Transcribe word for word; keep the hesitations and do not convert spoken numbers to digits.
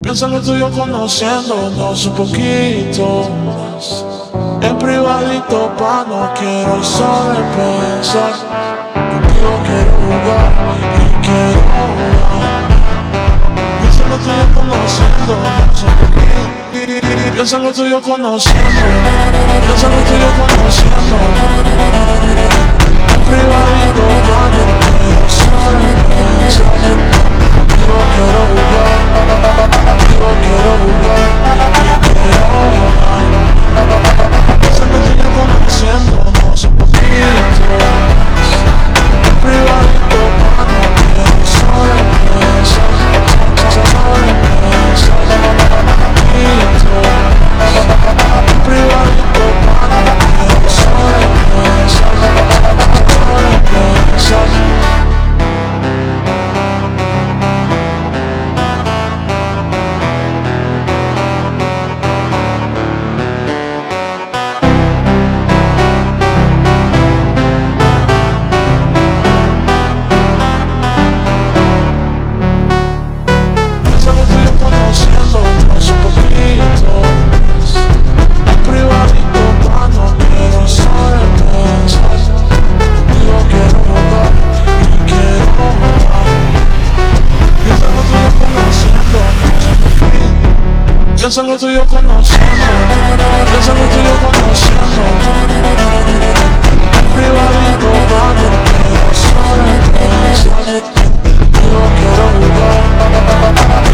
Piénsalo tú y yo conociéndonos un poquito más. En privadito pa' no quiero sobrepensar. Contigo quiero jugar y quiero jugar. Piénsalo tú y yo conociéndonos un poquito. Piénsalo tú y yo conociéndonos. Piénsalo tú y yo conociéndonos. En privadito pa' no quiero sobrepensar. Contigo quiero jugar. Contigo quiero jugar y quiero jugar. Piénsalo tú y yo conociéndonos un poquito más. En privadito pa' no quiero sobrepensar. Sobrepensar. Poquito más. En privadito pa' no quiero sobrepensar. Sobrepensar. Piénsalo tú y yo conociendo, piénsalo tú y yo conociendo. Privadito pa' no quiero sobrepensar. Yo quiero jugar.